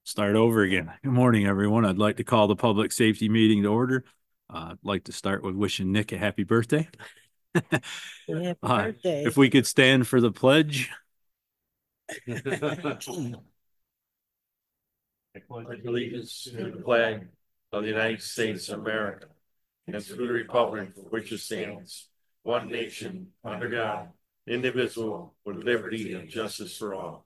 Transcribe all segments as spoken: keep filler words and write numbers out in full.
Start over again. Good morning, everyone. I'd like to call the public safety meeting to order. Uh, I'd like to start with wishing Nick a happy birthday. Happy Uh, birthday. If we could stand for the pledge. I pledge allegiance to the flag of the United States of America and to the republic for which it stands, one nation, under God, indivisible, with liberty and justice for all.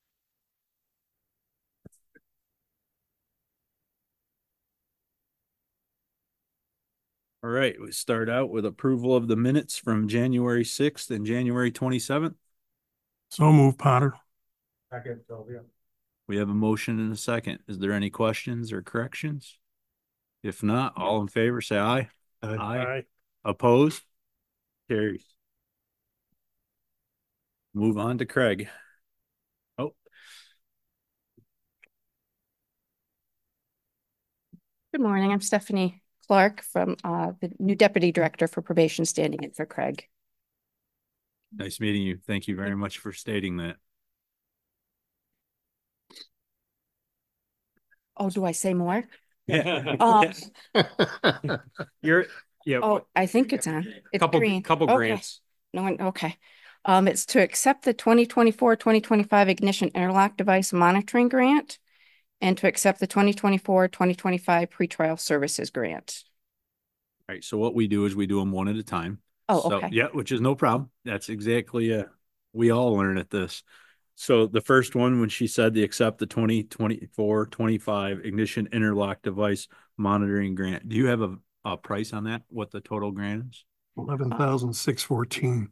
All right, we start out with approval of the minutes from January sixth and January twenty-seventh. So move, Potter. Second, Sylvia. We have a motion and a second. Is there any questions or corrections? If not, all in favor, say aye. Aye. Aye. Opposed? Carries. Move on to Craig. Oh, Good morning. I'm Stephanie Clark from uh, the new Deputy Director for Probation, standing in for Craig. nice meeting you. Thank you very much for stating that. Oh, do I say more? Yeah. Uh, You're, yeah, oh, I think it's on. It's couple, green. couple Okay. grants. No one, okay. Um, it's to accept the twenty twenty-four, twenty twenty-five Ignition Interlock Device Monitoring Grant and to accept the twenty twenty-four, twenty twenty-five Pretrial Services Grant. All right. So what we do is we do them one at a time. Oh, So, okay. yeah, which is no problem. That's exactly, uh, we all learn at this. So the first one, when she said the accept the twenty twenty-four, twenty-five Ignition Interlock Device Monitoring Grant, do you have a, a price on that? What the total grant is? Eleven thousand six fourteen.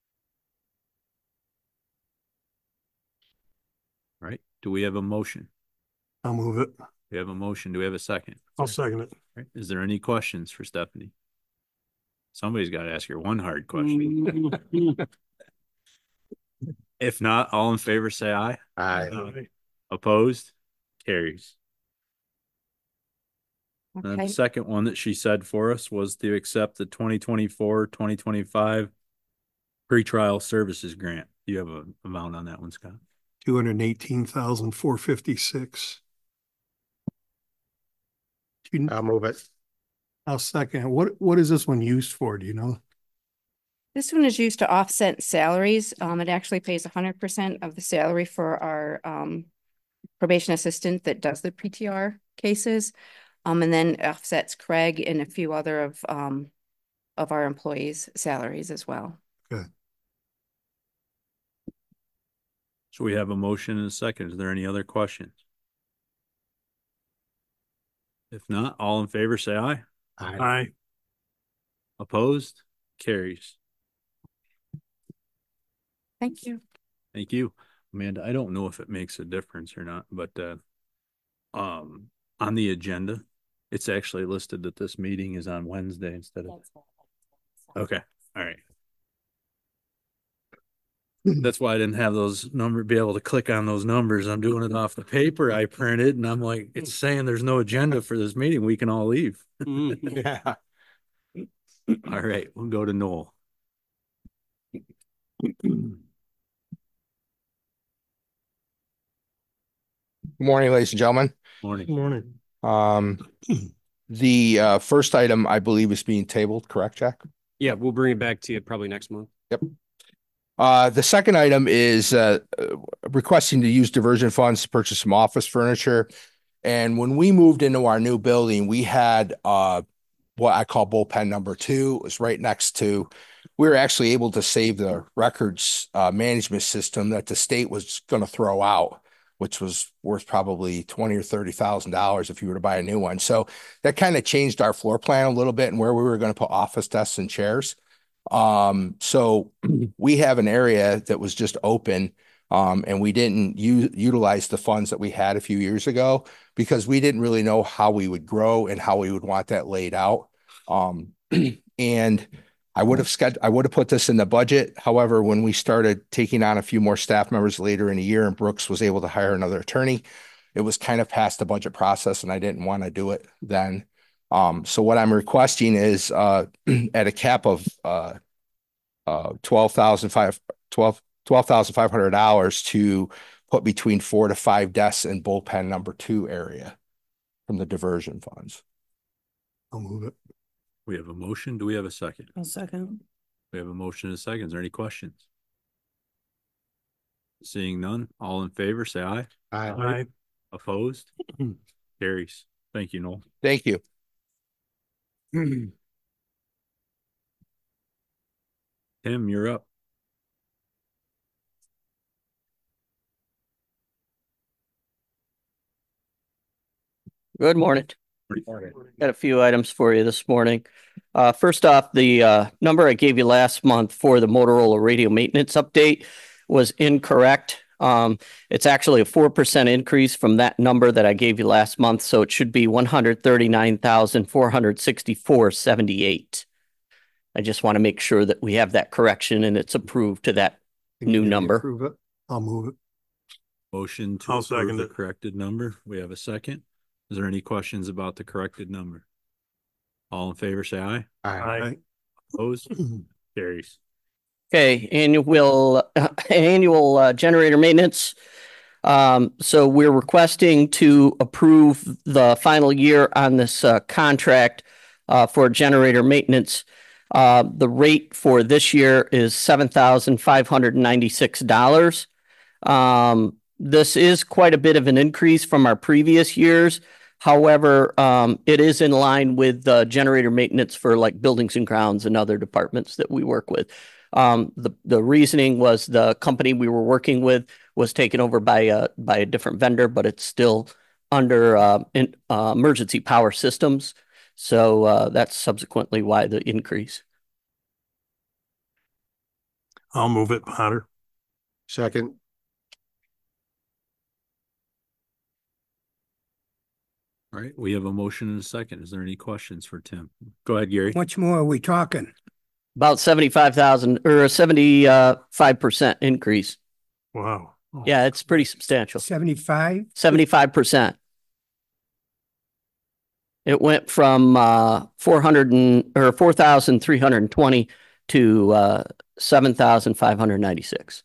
Right. Do we have a motion? I'll move it. We have a motion. Do we have a second? I'll second it. Right. Is there any questions for Stephanie? Somebody's got to ask her one hard question. If not, all in favor, say aye. Aye. Opposed? Carries. And then Okay. the second one that she said for us was to accept the twenty twenty-four, twenty twenty-five pretrial services grant. Do you have an amount on that one, Scott? Two hundred eighteen thousand four fifty-six. I'll move it. I'll second. it. What what is this one used for? Do you know? This one is used to offset salaries. Um, it actually pays one hundred percent of the salary for our um, probation assistant that does the P T R cases. Um, and then offsets Craig and a few other of um, of our employees' salaries as well. Good. So we have a motion and a second. Is there any other questions? If not, all in favor, say aye. Aye. Opposed? Carries. Thank you. Thank you. Amanda, I don't know if it makes a difference or not, but uh, um, on the agenda, it's actually listed that this meeting is on Wednesday instead of. Okay. All right. That's why I didn't have those numbers, be able to click on those numbers. I'm doing it off the paper I printed, and I'm like, it's saying there's no agenda for this meeting. We can all leave. Yeah. All right, we'll go to Noel. Good morning, ladies and gentlemen. Morning. Morning. Um, the uh, first item, I believe, is being tabled, correct, Jack? Yeah, we'll bring it back to you probably next month. Yep. Uh, the second item is uh, requesting to use diversion funds to purchase some office furniture. And when we moved into our new building, we had uh, what I call bullpen number two. It was right next to, we were actually able to save the records uh, management system that the state was going to throw out, which was worth probably twenty or thirty thousand dollars if you were to buy a new one. So that kind of changed our floor plan a little bit and where we were going to put office desks and chairs. Um, so we have an area that was just open, um, and we didn't u- utilize the funds that we had a few years ago because we didn't really know how we would grow and how we would want that laid out. Um, and I would have sched- I would have put this in the budget. However, when we started taking on a few more staff members later in the year and Brooks was able to hire another attorney, it was kind of past the budget process and I didn't want to do it then. Um, so what I'm requesting is uh, at a cap of uh, uh, twelve thousand five hundred dollars to put between four to five desks in bullpen number two area from the diversion funds. I'll move it. We have a motion. Do we have a second? I'll second. We have a motion and a second. Is there any questions? Seeing none, all in favor, say aye. Aye. Opposed? Carries. Thank you, Noel. Thank you. Tim, you're up. Good morning. Got a few items for you this morning. Uh, first off, the uh, number I gave you last month for the Motorola radio maintenance update was incorrect. Um, it's actually a four percent increase from that number that I gave you last month, so it should be one hundred thirty-nine thousand four hundred sixty-four seventy-eight. I just want to make sure that we have that correction and it's approved to that new number. Approve it. I'll move it. Motion to I'll approve second the it. corrected number. We have a second. Is there any questions about the corrected number? All in favor, say aye. Aye. Opposed? Carries. Okay, annual, uh, annual uh, generator maintenance. Um, so we're requesting to approve the final year on this uh, contract uh, for generator maintenance. Uh, the rate for this year is seven thousand five hundred ninety-six dollars. Um, this is quite a bit of an increase from our previous years. However, um, it is in line with the generator maintenance for like buildings and grounds and other departments that we work with. Um, the, the reasoning was the company we were working with was taken over by a, by a different vendor, but it's still under uh, in, uh, emergency power systems. So uh, that's subsequently why the increase. I'll move it, Potter. Second. All right, we have a motion and a second. Is there any questions for Tim? Go ahead, Gary. Much more are we talking? About seventy-five thousand or a seventy-five percent increase. Wow. Yeah, it's pretty substantial. Seventy-five? seventy-five percent. It went from uh, four hundred and or four thousand three hundred twenty to uh, seven thousand five hundred ninety-six.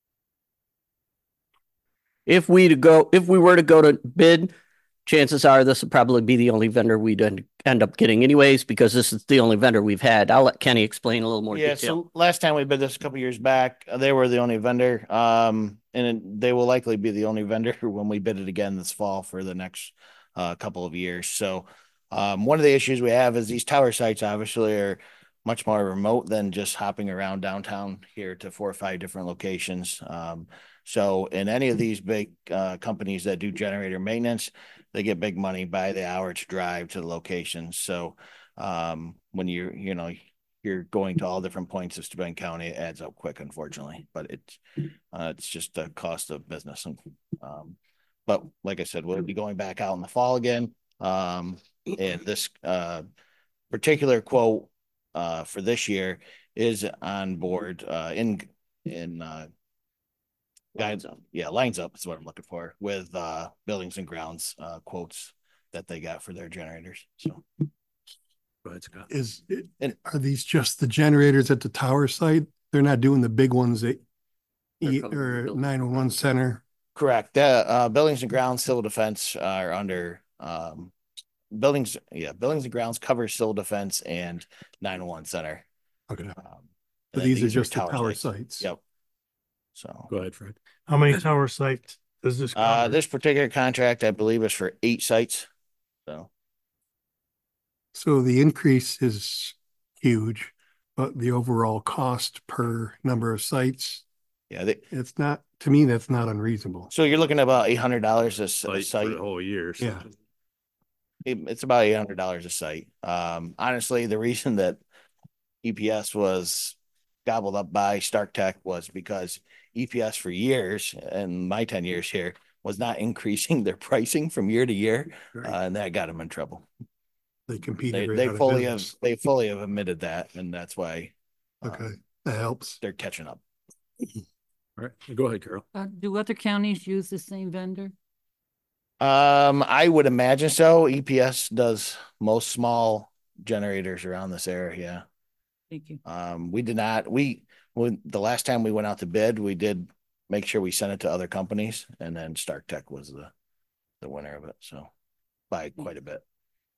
If we to go, if we were to go to bid, chances are this would probably be the only vendor we'd end, end up getting anyways, because this is the only vendor we've had. I'll let Kenny explain a little more Yeah, detail. so last time we bid this a couple years back, uh, they were the only vendor. Um, and it- they will likely be the only vendor when we bid it again this fall for the next uh, couple of years. So um, one of the issues we have is these tower sites obviously are much more remote than just hopping around downtown here to four or five different locations. Um, so in any of these big uh, companies that do generator maintenance, they get big money by the hour to drive to the locations. So um, when you're, you know, you're going to all different points of Steuben County, it adds up quick, unfortunately, but it's, uh, it's just the cost of business. And, um, but like I said, we'll be going back out in the fall again. Um, and this uh, particular quote uh, for this year is on board uh, in, in, uh, Guides up. Yeah, lines up is what I'm looking for with uh buildings and grounds uh quotes that they got for their generators. So Go ahead, Scott. Is it, And- are these just the generators at the tower site? They're not doing the big ones that They're E- covering the or building. nine one one center? correct. Uh, uh buildings and grounds, civil defense are under um buildings, yeah, buildings and grounds cover civil defense and nine one one center. Okay. Um, But and these are these just the tower sites. Yep. So Go ahead, Fred. How many tower sites does this? uh this particular contract, I believe, is for eight sites. So So the increase is huge, but the overall cost per number of sites, yeah, they, it's not, to me, that's not unreasonable. so you're looking at about eight hundred dollars a s- a Site site. for the whole year. so- Yeah. It, it's about eight hundred dollars a site. Um, honestly, the reason that E P S was gobbled up by Stark Tech was because E P S for years, and my ten years here, was not increasing their pricing from year to year, uh, and that got them in trouble. They compete. They, they fully have, they fully have admitted that, and that's why um, Okay, that helps. they're catching up. All right, go ahead, Carol. Uh, do other counties use the same vendor? Um, I would imagine so. E P S does most small generators around this area. Thank you. Um, we did not, we, when the last time we went out to bid, we did make sure we send it to other companies, and then Stark Tech was the, the winner of it, so by quite a bit.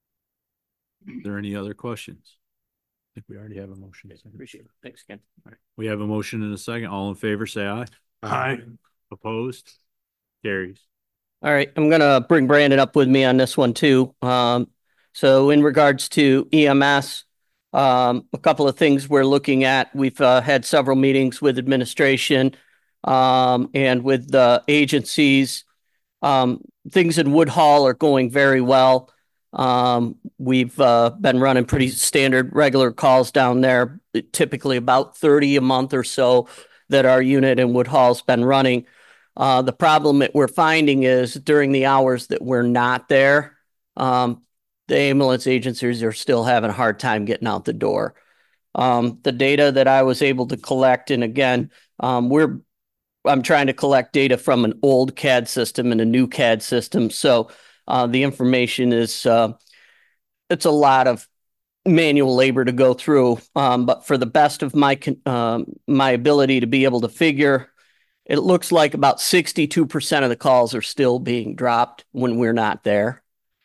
Is there any other questions? I think we already have a motion. Appreciate it. Thanks, Ken. All right. We have a motion and a second. All in favor, say aye. Aye. Opposed? Carries. All right, I'm gonna bring Brandon up with me on this one too. Um, so in regards to E M S, um, a couple of things we're looking at. We've uh, had several meetings with administration um, and with the agencies. Um, things in Woodhall are going very well. Um, we've uh, been running pretty standard regular calls down there, typically about thirty a month or so that our unit in Woodhall's been running. Uh, the problem that we're finding is during the hours that we're not there, um, the ambulance agencies are still having a hard time getting out the door. Um, the data that I was able to collect, and again, um, we're I'm trying to collect data from an old C A D system and a new C A D system. So uh, the information is, uh, it's a lot of manual labor to go through. Um, but for the best of my, um, my ability to be able to figure, it looks like about sixty-two percent of the calls are still being dropped when we're not there.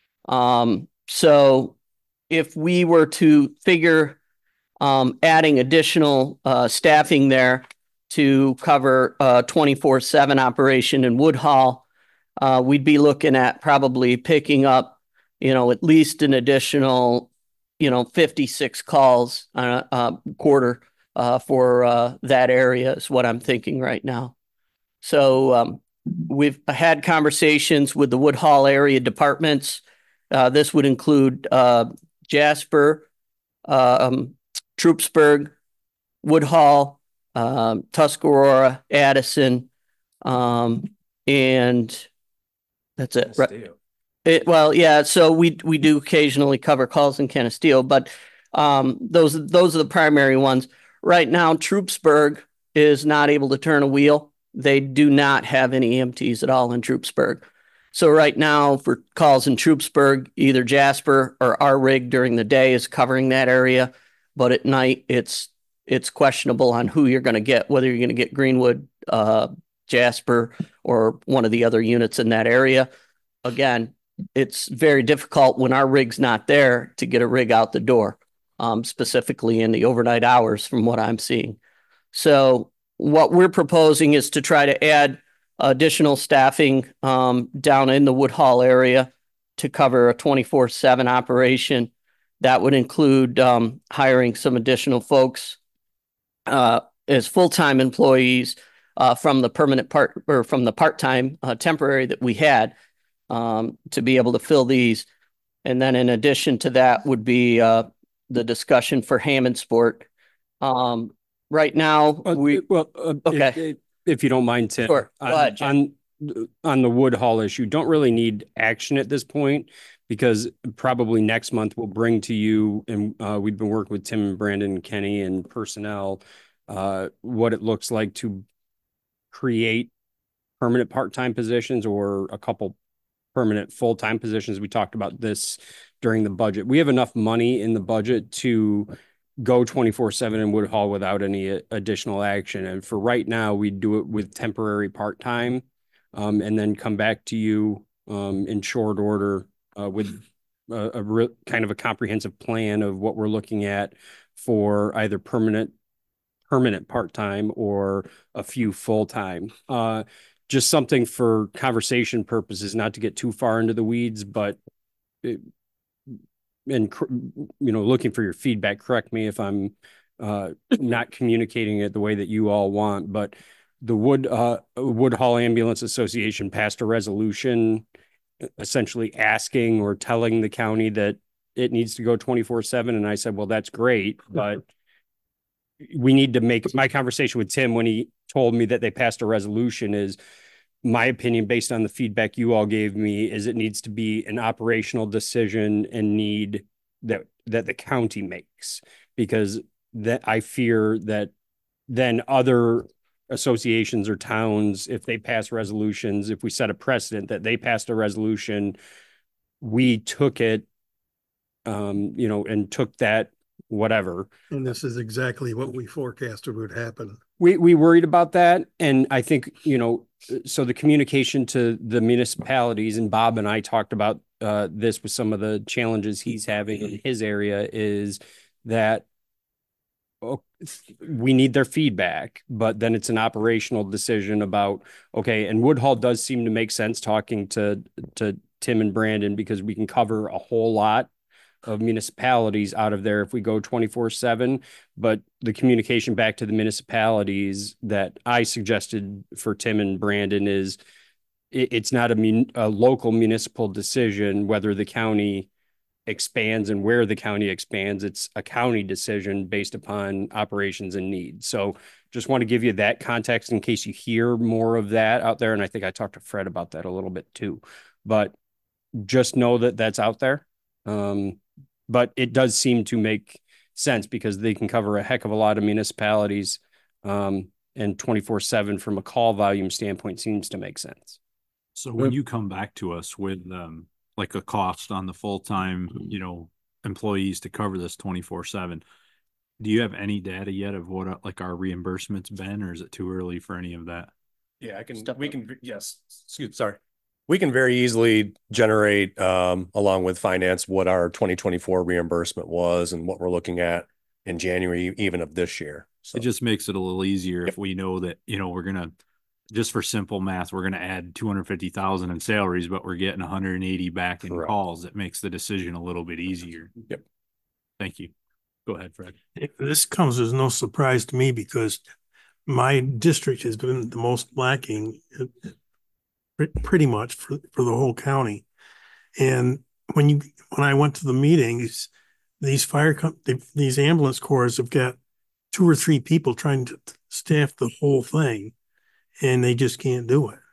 Um, so if we were to figure um, adding additional uh, staffing there to cover a twenty-four seven operation in Woodhall, uh, we'd be looking at probably picking up, you know, at least an additional, you know, fifty-six calls on a, a quarter uh, for uh, that area is what I'm thinking right now. So um, we've had conversations with the Woodhall area departments. Uh, this would include uh, Jasper, um, Troopsburg, Woodhall, um, Tuscarora, Addison, um, and that's it. Right. It, well, yeah. So we we do occasionally cover calls in Canasteel, but um, those those are the primary ones. Right now, Troopsburg is not able to turn a wheel. They do not have any E M Ts at all in Troopsburg. So right now, for calls in Troopsburg, either Jasper or our rig during the day is covering that area, but at night it's it's questionable on who you're going to get, whether you're going to get Greenwood, uh, Jasper, or one of the other units in that area. Again, it's very difficult when our rig's not there to get a rig out the door, um, specifically in the overnight hours from what I'm seeing. So what we're proposing is to try to add additional staffing um, down in the Woodhall area to cover a twenty-four seven operation. That would include um, hiring some additional folks uh, as full-time employees uh, from the permanent part or from the part-time uh, temporary that we had um, to be able to fill these. And then in addition to that would be uh, the discussion for Hammond Sport. Um, right now, Uh, we, well, uh, okay. if, if you don't mind, Tim, Sure. Go on, ahead, Jim. on on the Woodhall issue, don't really need action at this point because probably next month we'll bring to you, and uh, we've been working with Tim and Brandon and Kenny and personnel, uh, what it looks like to create permanent part-time positions or a couple permanent full-time positions. We talked about this during the budget. We have enough money in the budget to go twenty-four seven in Woodhall without any additional action. And for right now, we do it with temporary part-time um, and then come back to you um, in short order uh, with a, a re- kind of a comprehensive plan of what we're looking at for either permanent permanent part-time or a few full-time. Uh, just something for conversation purposes, not to get too far into the weeds, but it, and, you know, looking for your feedback, correct me if I'm uh, not communicating it the way that you all want, but the Wood uh, Woodhall Ambulance Association passed a resolution essentially asking or telling the county that it needs to go twenty-four seven. And I said, well, that's great, but we need to make, my conversation with Tim when he told me that they passed a resolution is, my opinion based on the feedback you all gave me is it needs to be an operational decision and need that that the county makes, because that I fear that then other associations or towns, if they pass resolutions, if we set a precedent that they passed a resolution, we took it, um, you know, and took that whatever. And this is exactly what we forecasted would happen. We, we worried about that. And I think, you know, so the communication to the municipalities, and Bob and I talked about uh, this with some of the challenges he's having in his area, is that oh, we need their feedback, but then it's an operational decision about, okay, and Woodhull does seem to make sense talking to, to Tim and Brandon, because we can cover a whole lot of municipalities out of there if we go twenty-four seven. But the communication back to the municipalities that I suggested for Tim and Brandon is it, it's not a, mun, a local municipal decision whether the county expands and where the county expands. It's a county decision based upon operations and needs. So just want to give you that context in case you hear more of that out there. And I think I talked to Fred about that a little bit too, but just know that that's out there. Um, but it does seem to make sense because they can cover a heck of a lot of municipalities. Um, and twenty-four seven from a call volume standpoint seems to make sense. So when you come back to us with um, like a cost on the full-time, you know, employees to cover this twenty-four seven, do you have any data yet of what uh, like our reimbursements been, or is it too early for any of that? Yeah, I can, Step we up. can, yes, excuse, sorry. We can very easily generate, um, along with finance, what our twenty twenty-four reimbursement was and what we're looking at in January, even of this year. So It just makes it a little easier Yep. if we know that, you know, we're going to, just for simple math, we're going to add two hundred fifty thousand in salaries, but we're getting one hundred eighty back in Correct. calls. It makes the decision a little bit easier. Yep. Thank you. Go ahead, Fred. This comes as no surprise to me because my district has been the most lacking uh, pre- pretty much for, for the whole county. And when you, when I went to the meetings, these fire, com- these ambulance corps have got two or three people trying to staff the whole thing, and they just can't do it.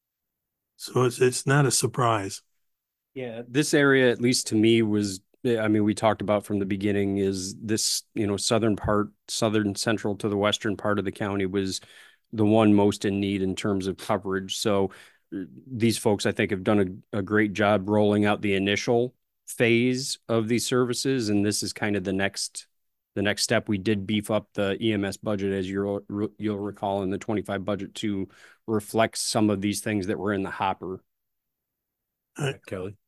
So it's, it's not a surprise. Yeah, this area, at least to me, was, I mean, we talked about from the beginning, is this, you know, southern part, southern central to the western part of the county was the one most in need in terms of coverage. So uh, these folks, I think, have done a, a great job rolling out the initial phase of these services. And this is kind of the next, the next step. We did beef up the E M S budget, as you'll, you'll recall, in the twenty-five budget to reflect some of these things that were in the hopper. Uh, Kelly.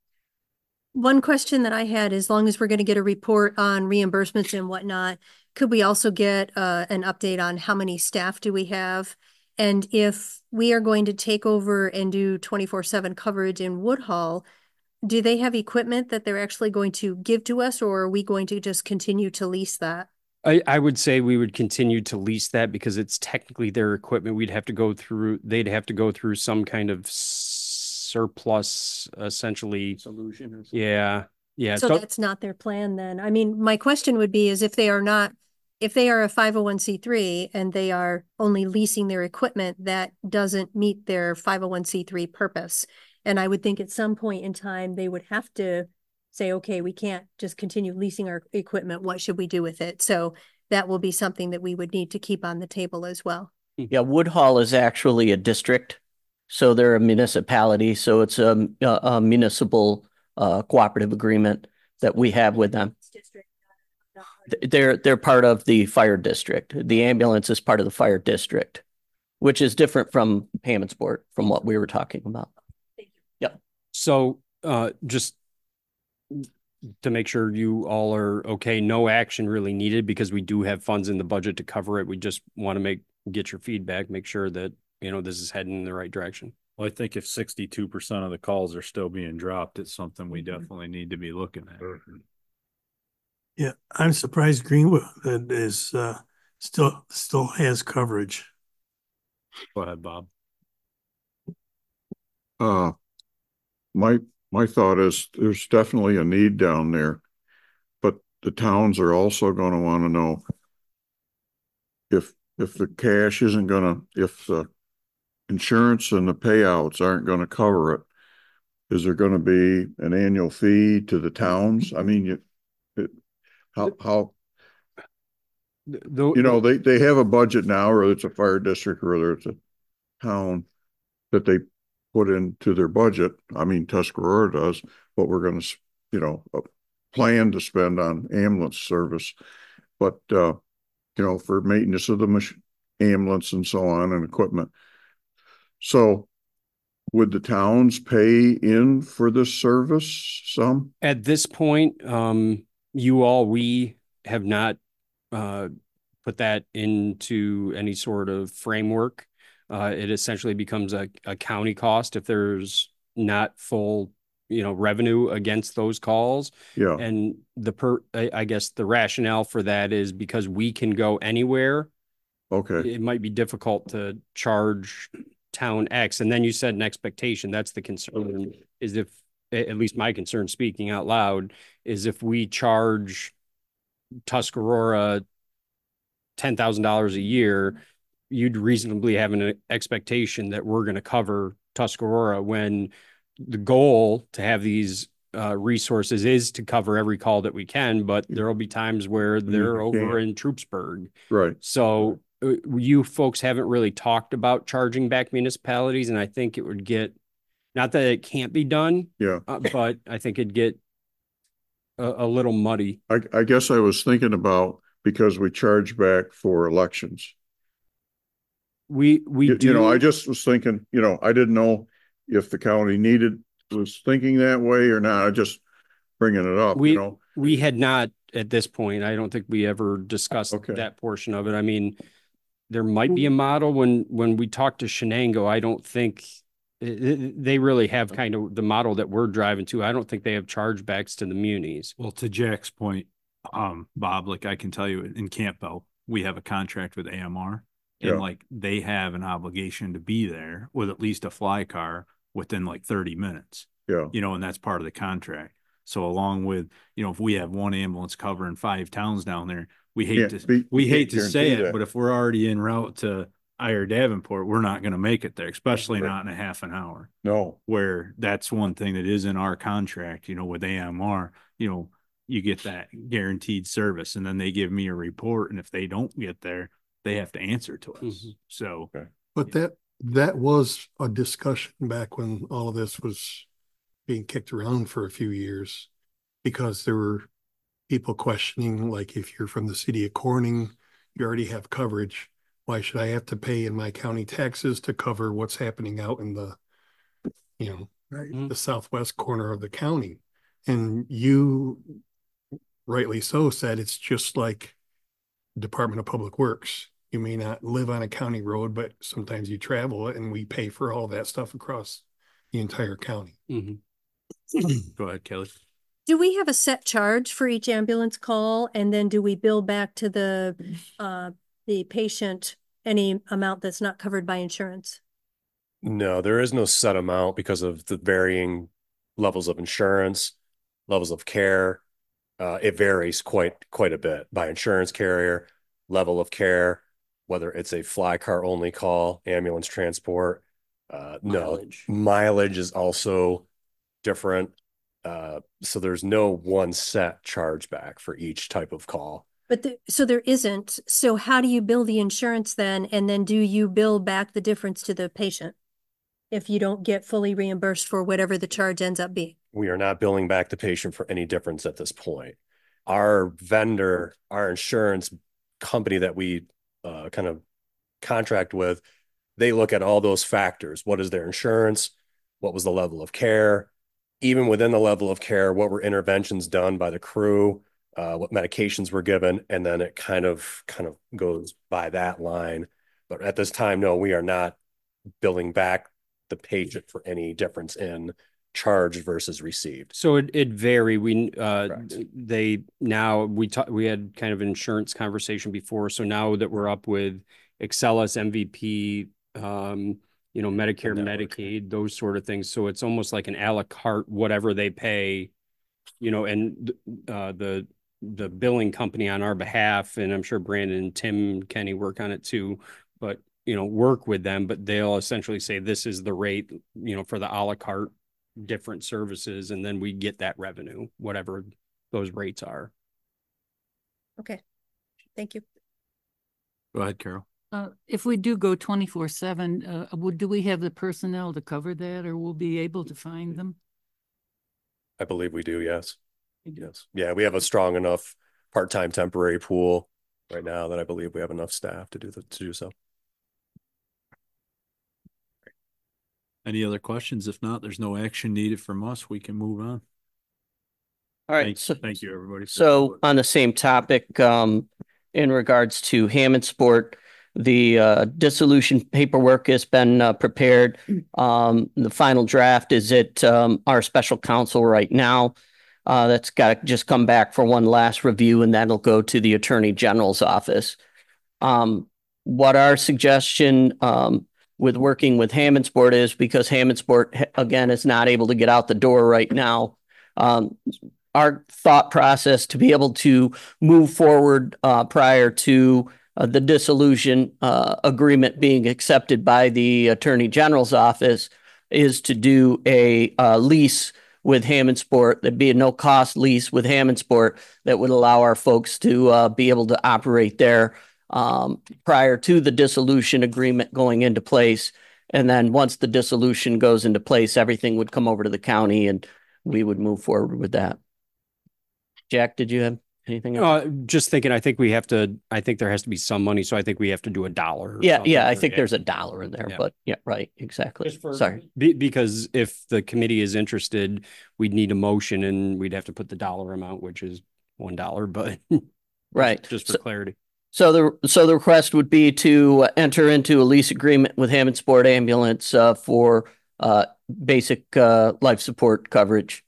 One question that I had, as long as we're going to get a report on reimbursements and whatnot, could we also get uh, an update on how many staff do we have? And if we are going to take over and do twenty-four seven coverage in Woodhull, do they have equipment that they're actually going to give to us, or are we going to just continue to lease that? I, I would say we would continue to lease that because it's technically their equipment. We'd have to go through, they'd have to go through some kind of surplus, essentially. Solution or something. Yeah, yeah. So that's not their plan then. I mean, my question would be is if they are not, if they are a five oh one c three and they are only leasing their equipment, that doesn't meet their five oh one c three purpose. And I would think at some point in time, they would have to say, okay, we can't just continue leasing our equipment. What should we do with it? So that will be something that we would need to keep on the table as well. Yeah, Woodhull is actually a district. So they're a municipality. So it's a, a, a municipal uh, cooperative agreement that we have with them. They're, they're part of the fire district. The ambulance is part of the fire district, which is different from Hammondsport, from what we were talking about. Yep. So uh, just to make sure you all are okay, no action really needed because we do have funds in the budget to cover it. We just want to make, get your feedback, make sure that, you know, this is heading in the right direction. Well, I think if sixty-two percent of the calls are still being dropped, it's something we definitely need to be looking at. Yeah, I'm surprised Greenwood uh, is uh, still still has coverage. Go ahead, Bob. Uh, my my thought is there's definitely a need down there, but the towns are also going to want to know if if the cash isn't going to, if the insurance and the payouts aren't going to cover it, is there going to be an annual fee to the towns? I mean, you, it, how how the, you know they they have a budget now, whether it's a fire district or whether it's a town that they put into their budget. I mean, Tuscarora does, what we're going to, you know, plan to spend on ambulance service. But, uh, you know, for maintenance of the mach ambulance and so on and equipment. So would the towns pay in for this service some? At this point, um, you all, we have not uh, put that into any sort of framework. Uh, it essentially becomes a, a county cost if there's not full, you know, revenue against those calls. Yeah. And the per, I, I guess the rationale for that is because we can go anywhere. Okay. It might be difficult to charge town X. And then you said an expectation. That's the concern, is if, at least my concern, speaking out loud, is if we charge Tuscarora ten thousand dollars a year, you'd reasonably have an expectation that we're going to cover Tuscarora, when the goal to have these uh, resources is to cover every call that we can, but there will be times where they're over in Troopsburg. Right. So uh, you folks haven't really talked about charging back municipalities, and I think it would get, not that it can't be done, Yeah. uh, but I think it'd get a, a little muddy. I, I guess I was thinking about, because we charge back for elections. We, we You, do. you know, I just was thinking, you know, I didn't know if the county needed, was thinking that way or not. I just bringing it up, we, you know. we had not at this point. I don't think we ever discussed Okay. that portion of it. I mean, there might be a model when, when we talk to Shenango, I don't think they really have kind of the model that we're driving to. I don't think they have chargebacks to the munis. Well, to Jack's point, um, Bob, like I can tell you in Campbell, we have a contract with A M R, and Yeah. like they have an obligation to be there with at least a fly car within like thirty minutes, Yeah. you know, and that's part of the contract. So along with, you know, if we have one ambulance covering five towns down there, we hate Can't to, be- we can't hate to say guarantee it, that. but if we're already en route to Iyer Davenport, we're not going to make it there, especially Right. not in a half an hour. No. Where that's one thing that is in our contract, you know, with A M R, you know, you get that guaranteed service, and then they give me a report, and if they don't get there, they have to answer to us. Mhm. So, Okay. But that, that was a discussion back when all of this was being kicked around for a few years, because there were people questioning, like, if you're from the city of Corning, you already have coverage. Why should I have to pay in my county taxes to cover what's happening out in the, you know, right, Mhm. the southwest corner of the county? And you rightly so said, it's just like Department of Public Works. You may not live on a county road, but sometimes you travel it, and we pay for all that stuff across the entire county. Mhm. go ahead, Kelly. Do we have a set charge for each ambulance call? And then do we bill back to the, uh, the patient any amount that's not covered by insurance? No, there is no set amount because of the varying levels of insurance, levels of care. Uh, it varies quite quite a bit by insurance carrier, level of care, whether it's a fly car only call, ambulance transport. Uh, Mileage. No, mileage is also different. Uh, so there's no one set chargeback for each type of call. But the, so there isn't. So how do you bill the insurance then? And then do you bill back the difference to the patient if you don't get fully reimbursed for whatever the charge ends up being? We are not billing back the patient for any difference at this point. Our vendor, our insurance company that we uh, kind of contract with, they look at all those factors. What is their insurance? What was the level of care? Even within the level of care, what were interventions done by the crew? Uh, what medications were given? And then it kind of kind of goes by that line. But at this time, no, we are not billing back the patient for any difference in charged versus received. So it, it vary. We, uh, Correct. they now, we talked, we had kind of an insurance conversation before. So now that we're up with Excellus, M V P, um, you know, Medicare, Network. Medicaid, those sort of things. So it's almost like an a la carte, whatever they pay, you know, and, uh, the, the billing company on our behalf, and I'm sure Brandon and Tim, Kenny work on it too, but, you know, work with them, but they'll essentially say, this is the rate, you know, for the a la carte different services, and then we get that revenue, whatever those rates are. Okay. Thank you. Go ahead, Carol. Uh, if we do go twenty-four seven, uh, would, do we have the personnel to cover that, or we'll be able to find them? I believe we do, yes. Yes. Yeah, we have a strong enough part-time temporary pool right now that I believe we have enough staff to do the, to do so. Any other questions? If not, there's no action needed from us. We can move on. All right, Thank, so, thank you, everybody. for so support. on the same topic, um, in regards to Hammond Sport, the uh, dissolution paperwork has been uh, prepared. Um, the final draft is at um, our special counsel right now. Uh, that's got to just come back for one last review, and that'll go to the Attorney General's office. Um, what our suggestion um, with working with Hammond Sport is, because Hammond Sport, again, is not able to get out the door right now. Um, our thought process to be able to move forward uh, prior to uh, the dissolution uh, agreement being accepted by the Attorney General's office is to do a uh, lease with Hammond Sport. There'd be a no cost lease with Hammond Sport that would allow our folks to uh, be able to operate there um, prior to the dissolution agreement going into place. And then once the dissolution goes into place, everything would come over to the county and we would move forward with that. Jack, did you have anything else? Uh, just thinking, I think we have to, I think there has to be some money, so I think we have to do a dollar. or Yeah, something yeah, I for- think yeah. there's a dollar in there, Yeah. but yeah, right, exactly. Just for- Sorry. Be- because if the committee is interested, we'd need a motion and we'd have to put the dollar amount, which is one dollar, but Right. just for So- clarity. So the, so the request would be to enter into a lease agreement with Hammond Sport Ambulance uh, for uh, basic uh, life support coverage.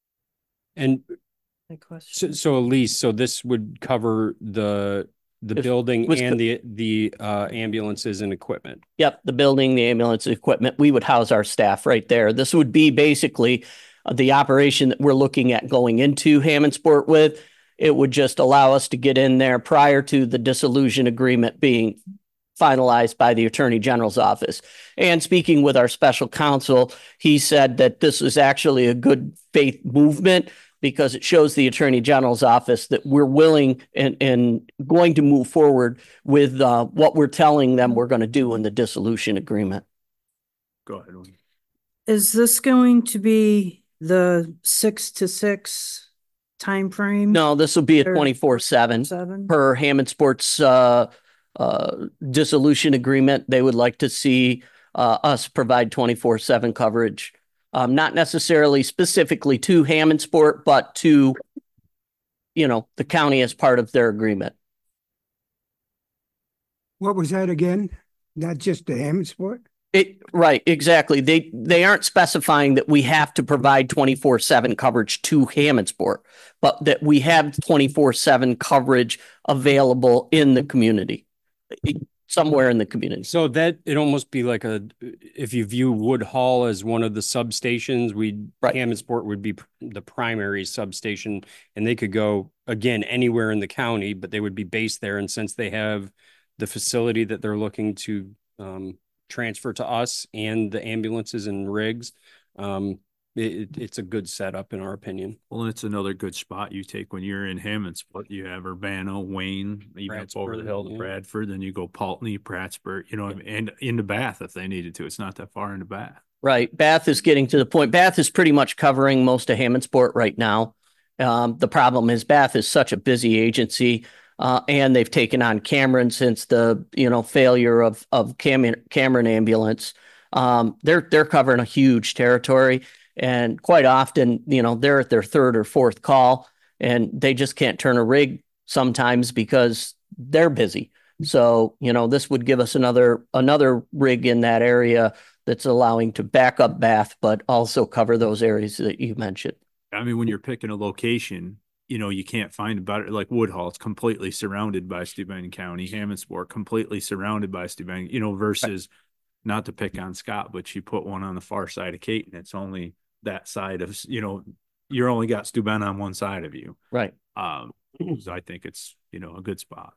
And My so, question. so Elise, so this would cover the, the If- building was and co- the, the uh, ambulances and equipment. Yep, the building, the ambulance equipment, we would house our staff right there. This would be basically uh, the operation that we're looking at going into Hammond Sport with. It would just allow us to get in there prior to the dissolution agreement being finalized by the Attorney General's office. And speaking with our special counsel, he said that this is actually a good faith movement because it shows the Attorney General's office that we're willing and, and going to move forward with uh, what we're telling them we're going to do in the dissolution agreement. Go ahead. Wayne. Is this going to be the six to six timeframe? No, this will be a Or- twenty-four seven Seven? per Hammond Sports uh, uh, dissolution agreement. They would like to see uh, us provide twenty-four seven coverage. Um, not necessarily specifically to Hammond Sport, but to, you know, the county as part of their agreement. What was that again? Not just the Hammond Sport? It, right, exactly. They, they aren't specifying that we have to provide twenty-four seven coverage to Hammond Sport, but that we have twenty-four seven coverage available in the community, somewhere in the community. So that, it'd almost be like a, if you view Wood Hall as one of the substations, we, Right. Hammond Sport would be pr- the primary substation, and they could go, again, anywhere in the county, but they would be based there. And since they have the facility that they're looking to um, transfer to us and the ambulances and rigs, um, it, it's a good setup in our opinion. Well, and it's another good spot you take when you're in Hammond Sport. You have Urbana, Wayne, even up over the Prattsburg, hill to yeah. Bradford, then you go Pulteney, Prattsburg, you know, what I mean, and into Bath if they needed to. It's not that far into Bath. Right. Bath is getting to the point. Bath is pretty much covering most of Hammond Sport right now. Um, the problem is Bath is such a busy agency, uh, and they've taken on Cameron since the, you know, failure of, of Cameron, Cameron ambulance. Um, they're, they're covering a huge territory, and quite often, you know, they're at their third or fourth call and they just can't turn a rig sometimes because they're busy. So, you know, this would give us another, another rig in that area that's allowing to back up Bath, but also cover those areas that you mentioned. I mean, when you're picking a location, you know, you can't find a better, like Woodhall, it's completely surrounded by Steuben County, Hammond Sport completely surrounded by Steuben, you know, versus not to pick on Scott, but you put one on the far side of Caton, it's only that side of, you know, you're only got Steuben on one side of you. Right. Um, so I think it's, you know, a good spot.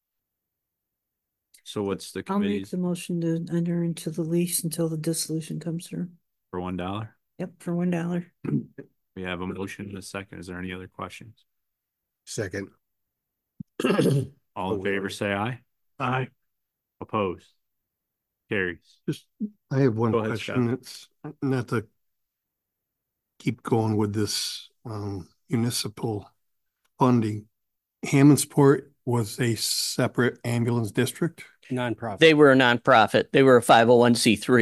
So what's the I'll make committee's the motion to enter into the lease until the dissolution comes through. for one dollar? Yep, for one dollar. We have a motion and a second. Is there any other questions? Second. All in favor, say aye. Aye. Opposed? Carries. Just, I have one Go ahead, question. It's not to keep going with this um municipal funding. Hammond Sport was a separate ambulance district. Nonprofit. They were a nonprofit. They were a five oh one c three.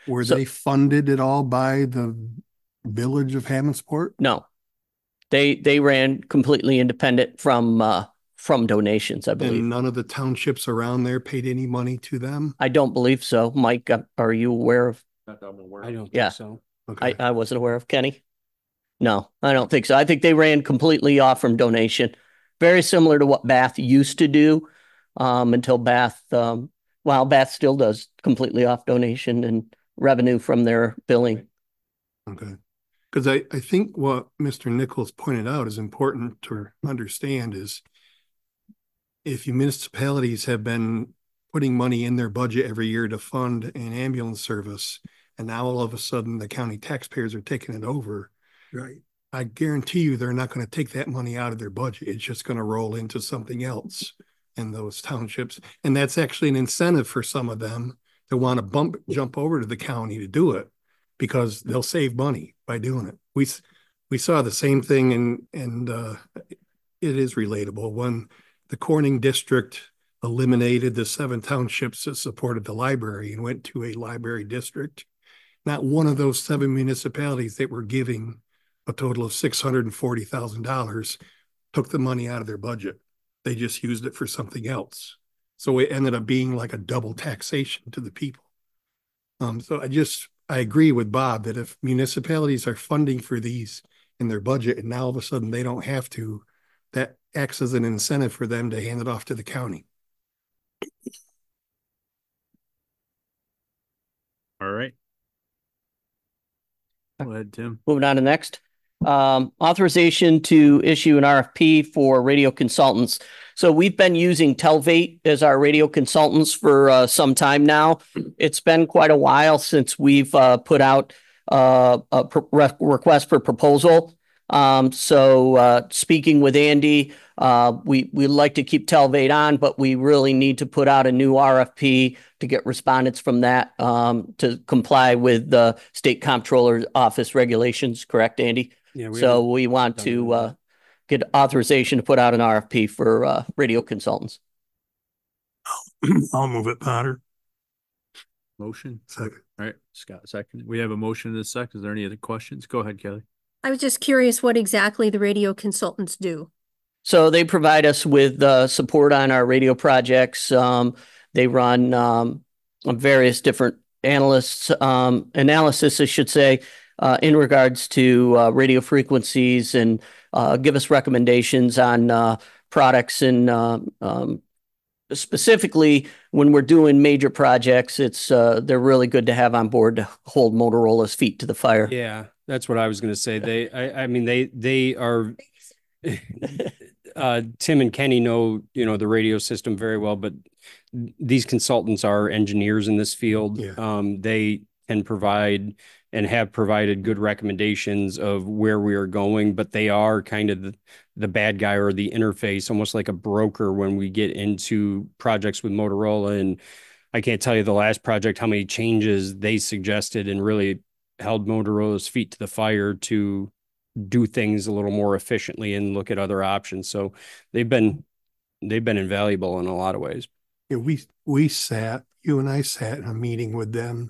Were So- they funded at all by the village of Hammondsport? No, they, they ran completely independent from, uh, from donations, I believe. And none of the townships around there paid any money to them? I don't believe so. Mike, uh, are you aware of? I don't Yeah. think so. Okay. I, I wasn't aware of. Kenny? No, I don't think so. I think they ran completely off from donation. Very similar to what Bath used to do, um, until Bath, um, well, Bath still does completely off donation and revenue from their billing. Okay. Because I, I think what Mister Nichols pointed out is important to understand is if municipalities have been putting money in their budget every year to fund an ambulance service, and now all of a sudden the county taxpayers are taking it over, Right. I guarantee you they're not going to take that money out of their budget. It's just going to roll into something else in those townships. And that's actually an incentive for some of them to want to bump, jump over to the county to do it because they'll save money by doing it. We, s- we saw the same thing and, and, uh, it is relatable when the Corning district eliminated the seven townships that supported the library and went to a library district. Not one of those seven municipalities that were giving a total of six hundred forty thousand dollars took the money out of their budget. They just used it for something else. So it ended up being like a double taxation to the people. Um, so I just, I agree with Bob that if municipalities are funding for these in their budget and now all of a sudden they don't have to, that acts as an incentive for them to hand it off to the county. All right. Go ahead, Tim. Moving on to next. Um, authorization to issue an R F P for radio consultants. So we've been using Telvate as our radio consultants for uh, some time now. It's been quite a while since we've uh, put out uh, a pro- re- request for proposal. Um, so uh, speaking with Andy, uh, we we like to keep Telvate on, but we really need to put out a new R F P to get respondents from that um, to comply with the state comptroller's office regulations. Correct, Andy? Yeah. we So haven't we want done to that. uh, get authorization to put out an R F P for uh, radio consultants. I'll move it, Potter. Motion. Second. All right, Scott, second. We have a motion and a second. Is there any other questions? Go ahead, Kelly. I was just curious what exactly the radio consultants do. So they provide us with uh, support on our radio projects. Um, they run um, various different analysts um, analysis, I should say, uh, in regards to uh, radio frequencies and uh, give us recommendations on uh, products and uh, um, specifically when we're doing major projects. It's uh, they're really good to have on board to hold Motorola's feet to the fire. Yeah, that's what I was going to say. They, I, I mean, they, they are, uh, Tim and Kenny know, you know, the radio system very well, but these consultants are engineers in this field. Yeah. Um, they can provide and have provided good recommendations of where we are going, but they are kind of the, the bad guy or the interface, almost like a broker when we get into projects with Motorola. And I can't tell you the last project, how many changes they suggested and really held Motorola's feet to the fire to do things a little more efficiently and look at other options. So they've been, they've been invaluable in a lot of ways. Yeah, we, we sat, you and I sat in a meeting with them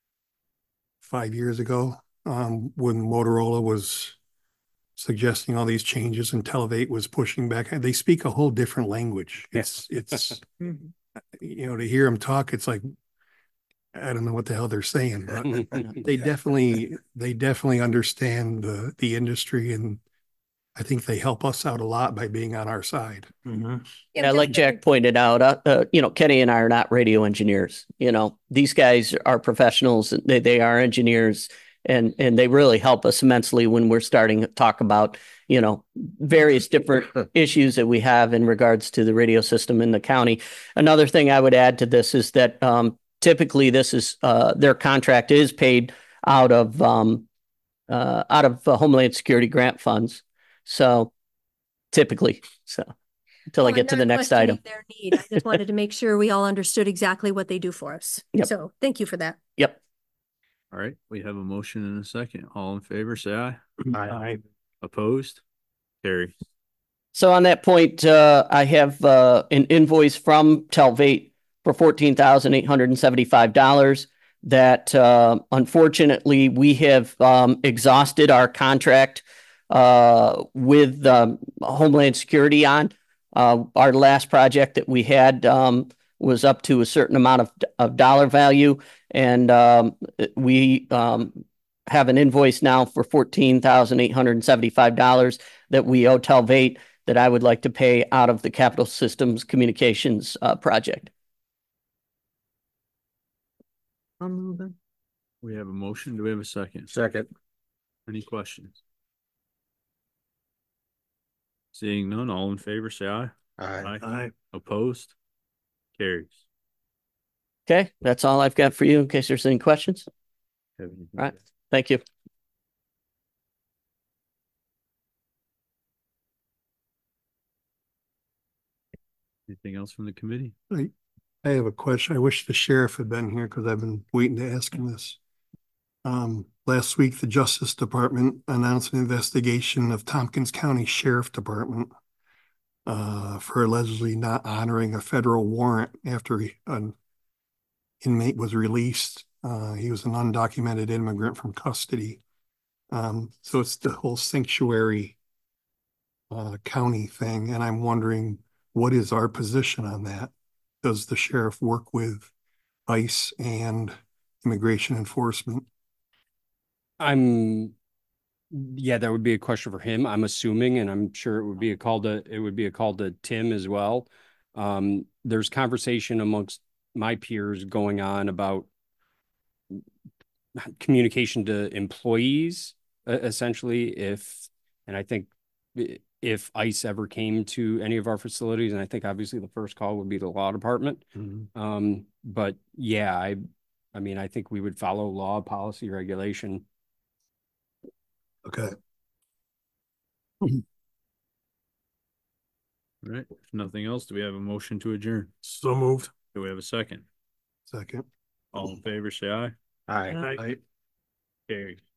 five years ago, um, when Motorola was suggesting all these changes and Televate was pushing back. They speak a whole different language. It's, it's, you know, to hear them talk, it's like, I don't know what the hell they're saying, but they definitely, they definitely understand the, the industry, and I think they help us out a lot by being on our side. Yeah, like Jack pointed out, uh, uh, you know, Kenny and I are not radio engineers. You know, these guys are professionals. They they are engineers, and and they really help us immensely when we're starting to talk about, you know, various different issues that we have in regards to the radio system in the county. Another thing I would add to this is that um, typically this is uh, their contract is paid out of um, uh, out of uh, Homeland Security grant funds. So typically, so until I Well, get to I'm the not next questioning item. Their need. I just wanted to make sure we all understood exactly what they do for us. Yep. So thank you for that. Yep. All right, we have a motion and a second. All in favor, say aye. Aye. Opposed? Carry. So on that point, uh, I have uh, an invoice from Telvate for fourteen thousand eight hundred and seventy-five dollars. that uh, unfortunately we have um, exhausted our contract uh, with um, Homeland Security on. Uh, our last project that we had um, was up to a certain amount of, of dollar value, and um, we um, have an invoice now for fourteen thousand eight hundred seventy-five dollars that we owe Telvate that I would like to pay out of the Capital Systems Communications uh, project. I'm moving. We have a motion. Do we have a second? Second. Any questions? Seeing none, all in favor, say aye. Aye. Aye. Opposed? Carries. Okay, that's all I've got for you in case there's any questions. Have anything All right, thank you. Anything else from the committee? I, I have a question. I wish the sheriff had been here because I've been waiting to ask him this. Um, last week, the Justice Department announced an investigation of Tompkins County Sheriff Department uh, for allegedly not honoring a federal warrant after he, an inmate was released. Uh, he was an undocumented immigrant from custody. Um, so it's the whole sanctuary uh, county thing. And I'm wondering, what is our position on that? Does the sheriff work with ICE and immigration enforcement? I'm, yeah, that would be a question for him, I'm assuming, and I'm sure it would be a call to, it would be a call to Tim as well. Um, there's conversation amongst my peers going on about communication to employees, uh, essentially, if, and I think if ICE ever came to any of our facilities, and I think obviously the first call would be the law department. Mm-hmm. Um, but yeah, I, I mean, I think we would follow law, policy, regulation. Okay. All right. If nothing else, do we have a motion to adjourn? So moved. Do we have a second? Second. All in favor, say aye. Aye. Carries.